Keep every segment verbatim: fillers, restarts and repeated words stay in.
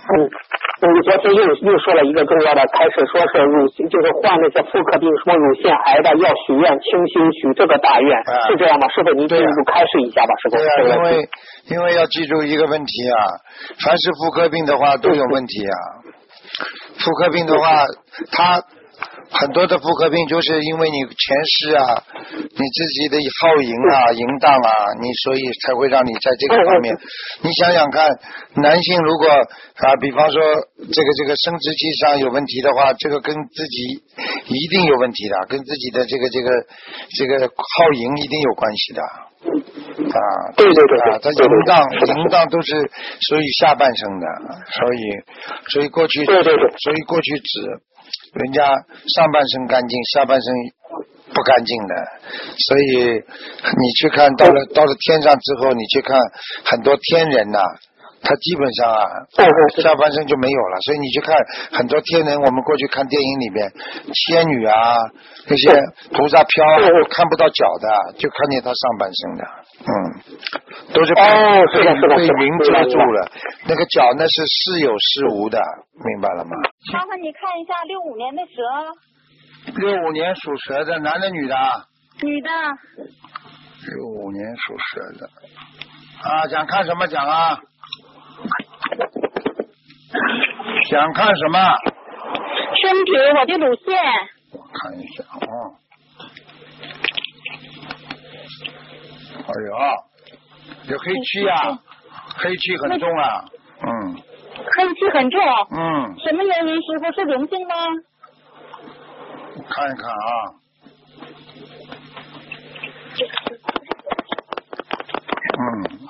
嗯。嗯，昨天又又说了一个重要的，开始说是乳就是患那些妇科病，什么乳腺癌的要许愿清心许这个大愿，啊、是这样吗？师傅您进一步开示一下吧，师傅。 对啊，因为因为要记住一个问题啊，凡是妇科病的话都有问题啊。妇科病的话，它很多的妇科病就是因为你前世啊，你自己的好淫啊、淫荡啊，你所以才会让你在这个方面。你想想看，男性如果啊，比方说这个这个生殖器上有问题的话，这个跟自己一定有问题的，跟自己的这个这个这个好淫一定有关系的。啊， 对对对啊，他淫荡淫荡都是属于下半身的，所以所以过去对对对， 所以过去指人家上半身干净，下半身不干净的，所以你去看到了到了天上之后，你去看很多天人呐、啊。他基本上啊，下半身就没有了，所以你去看很多天人，我们过去看电影里面，仙女啊，那些菩萨飘啊，看不到脚的，就看见他上半身的，嗯，都是被、 哦、 被是是被云遮住了，那个脚那是是有是无的，明白了吗？ 麻烦你看一下六五年的蛇。 六五年属蛇的，男的女的？ 女的。 六五年属蛇的，啊，想看什么讲啊？想看什么？ 身体，我的乳腺。 我看一下啊、哦。哎呦，有黑气啊，黑气很重啊，嗯。 黑气很重。 嗯。 什么原因？师傅是灵性吗？ 我看一看啊。嗯。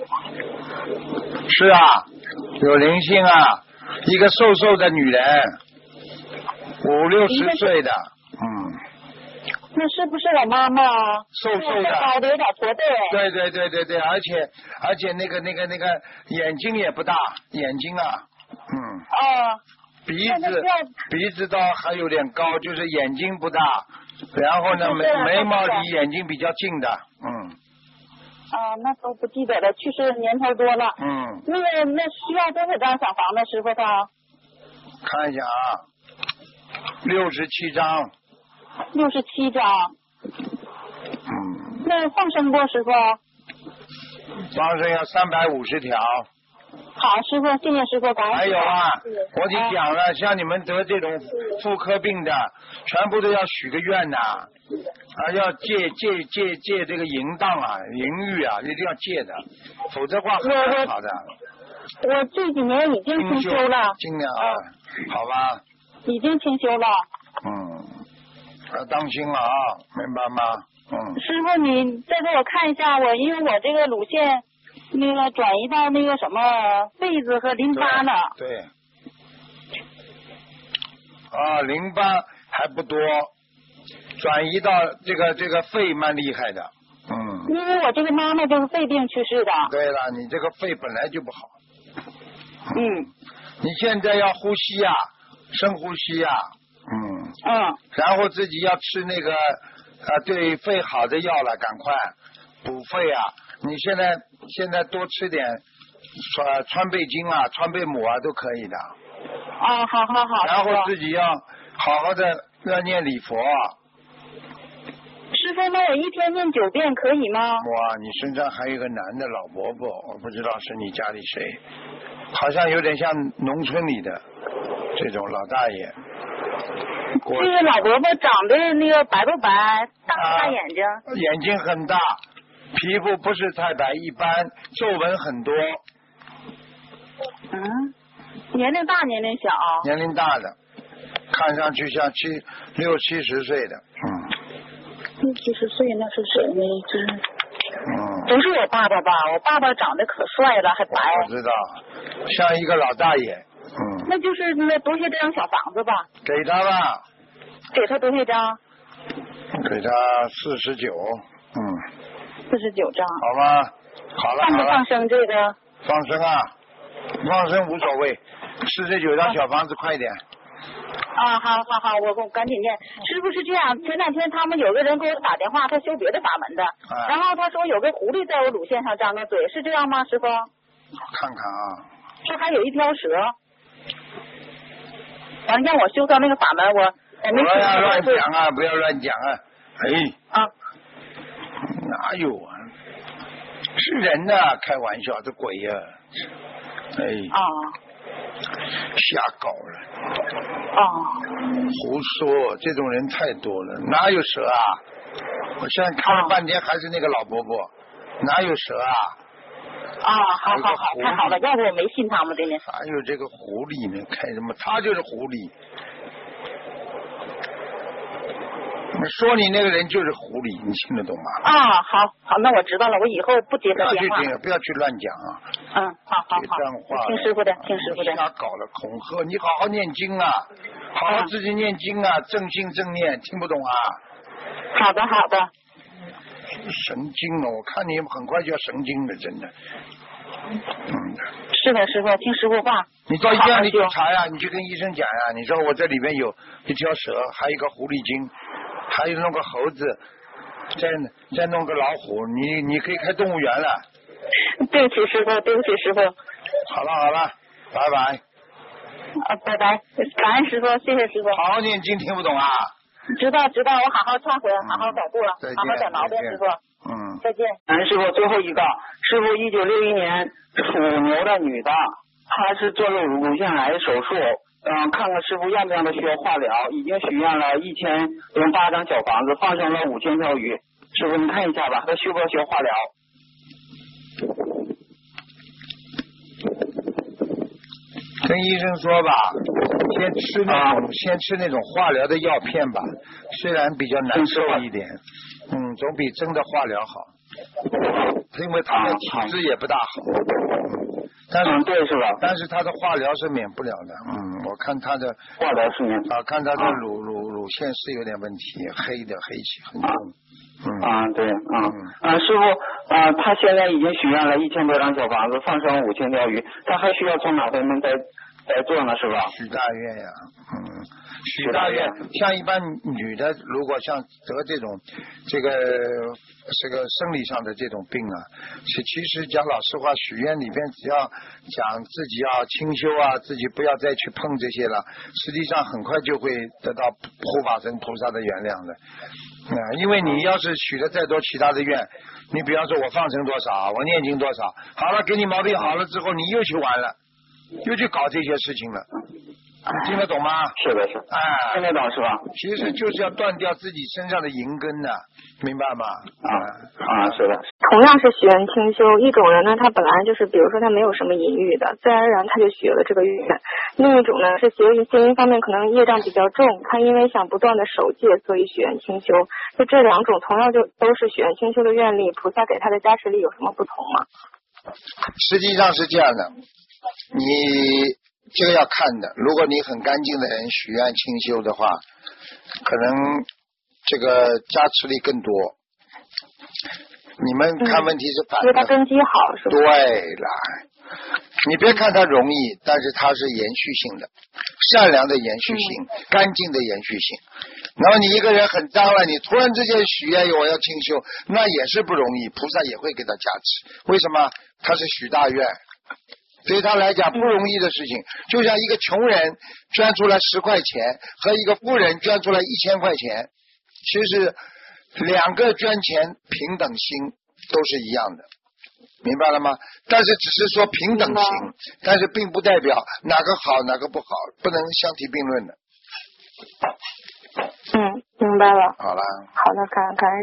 是啊，有灵性啊，一个瘦瘦的女人，五六十岁的，嗯。 那是不是我妈妈？ 瘦瘦的， 高的有点驼背。 对对对对对，而且而且那个那个那个眼睛也不大，眼睛啊，嗯。 哦。 鼻子鼻子倒还有点高，就是眼睛不大，然后呢眉眉毛离眼睛比较近的，嗯。 啊，那都不记得了，去世年头多了。 嗯。 那个，那需要多少张小房子，师傅他？ 看一下啊，六十七张。 六十七张。 嗯。 那放生多，师傅？ 放生要三百五十条。 好，师傅，谢谢师傅，感恩。 还有啊，我已经讲了，像你们得这种妇科病的，全部都要许个愿呐、啊，啊，要戒戒戒戒这个淫荡啊、淫欲啊，一定要戒的，否则话很难好的。 我这几年已经清修了。 尽量啊，好吧。 已经清修了。 嗯，要当心了啊，明白吗？嗯。 师傅，你再给我看一下，我因为我这个乳腺。那个转移到那个什么肺子和淋巴呢？ 对。啊，淋巴还不多，转移到这个这个肺蛮厉害的，嗯。 因为我这个妈妈就是肺病去世的。 对了，你这个肺本来就不好。 嗯。 你现在要呼吸呀、啊，深呼吸呀、啊，嗯。 嗯。 然后自己要吃那个啊对肺好的药了，赶快补肺啊。你现在现在多吃点川川贝精啊、川贝母啊都可以的。 啊，好好好。 然后自己要好好的要念礼佛。 师傅，那我一天念九遍可以吗？ 哇，你身上还有一个男的老伯伯，我不知道是你家里谁，好像有点像农村里的这种老大爷。 这个老伯伯长得那个白不白，大不大眼睛、 啊？眼睛很大。皮肤不是太白，一般皱纹很多。 嗯，年龄大年龄小？ 年龄大的，看上去像七六七十岁的，嗯。 六七十岁那是谁呢？就是， 嗯， 不是我爸爸吧？我爸爸长得可帅了，还白。 我知道，像一个老大爷，嗯。 那就是那多些张小房子吧？ 给他吧。 给他多少张？ 给他四十九，嗯。 四十九张， 好吧，好了好了。 放不放生这个？ 放生啊，放生无所谓，四十九张小房子，快一点。 啊，好好好，我我赶紧念。师傅是这样，前两天他们有个人给我打电话，他修别的法门的，啊、然后他说有个狐狸在我乳腺上张个嘴，是这样吗，师傅？ 看看啊。 这还有一条蛇。 完让我修到那个法门，我我没不要乱讲啊，不要乱讲啊，哎。 啊。 哪有啊？是人呐、啊，开玩笑，这鬼呀、啊！哎。 啊。 瞎搞了。 啊。 胡说，这种人太多了，哪有蛇啊？我现在看了半天，还是那个老伯伯，哪有蛇啊？ 啊，好好好，太好了，要不我没信他们真的。 还有这个狐狸呢，开什么？他就是狐狸。说你那个人就是狐狸，你听得懂吗？ 啊，好好，那我知道了，我以后不接他电话。 不要去不要去乱讲啊！ 嗯，好好好。听师傅的，听师傅的。 瞎搞了，恐吓你，好好念经啊，好好自己念经啊，正信正念，听不懂啊？ 好的，好的。 神经了，我看你很快就要神经了，真的。嗯。 是的，师傅，听师傅话。 你到医院里去查呀，你去跟医生讲呀，你说我这里面有一条蛇，还有一个狐狸精。还有弄个猴子，再再弄个老虎，你你可以开动物园了。 对不起师傅，对不起师傅。 好了好了，拜拜。 啊，拜拜，感恩师傅，谢谢师傅。 好好念经，听不懂啊？ 知道知道，我好好忏悔，嗯、好好改过，好好改毛病，师傅。 嗯。 再见。 感恩师傅，最后一个，师傅一九六一年属牛的女的，她是做了乳腺癌手术。嗯，看看师傅要不要的需要化疗，已经许愿了一千零八张小房子，放生了五千条鱼。师傅，你看一下吧，他需不需要化疗？ 跟医生说吧，先吃那种、啊、先吃那种化疗的药片吧，虽然比较难受一点，嗯，总比真的化疗好，因为他的体质也不大好。嗯但是、 嗯、对是吧？ 但是他的化疗是免不了的，嗯，我看他的化疗是免啊，看他的乳、啊、乳乳腺是有点问题，黑的黑气很重，啊嗯啊对啊嗯、啊师傅啊，他现在已经许愿了一千多张小房子，放生五千条鱼，他还需要从哪方面再再做呢？是吧？ 许大愿呀，嗯，许大愿，像一般女的，如果像得这种这个这个生理上的这种病啊，是其实讲老实话，许愿里边只要讲自己要清修啊，自己不要再去碰这些了，实际上很快就会得到护法神菩萨的原谅的。啊、嗯，因为你要是许了再多其他的愿，你比方说我放生多少，我念经多少，好了，给你毛病好了之后，你又去玩了。又去搞这些事情了，你听得懂吗？ 是的，是。 哎， 听得懂是吧？ 其实就是要断掉自己身上的淫根的，明白吗？ 啊啊，是的。 同样是许愿清修，一种人呢，他本来就是，比如说他没有什么淫欲的，自然而然他就许了这个愿；另一种呢是邪邪淫方面可能业障比较重，他因为想不断的守戒，所以许愿清修。就这两种同样就都是许愿清修的愿力，菩萨给他的加持力有什么不同吗？ 实际上是这样的。你这个要看的，如果你很干净的人许愿清修的话，可能这个加持力更多。你们看问题是反的， 因为它根基好，是吧？ 对了，你别看它容易，但是它是延续性的，善良的延续性，嗯、干净的延续性。然后你一个人很脏了，你突然之间许愿我要清修，那也是不容易，菩萨也会给他加持。为什么？他是许大愿。对他来讲不容易的事情，就像一个穷人捐出来十块钱和一个富人捐出来一千块钱，其实两个捐钱平等心都是一样的，明白了吗？但是只是说平等心，但是并不代表哪个好哪个不好，不能相提并论的。 嗯，明白了。 好了。 好的，感感恩。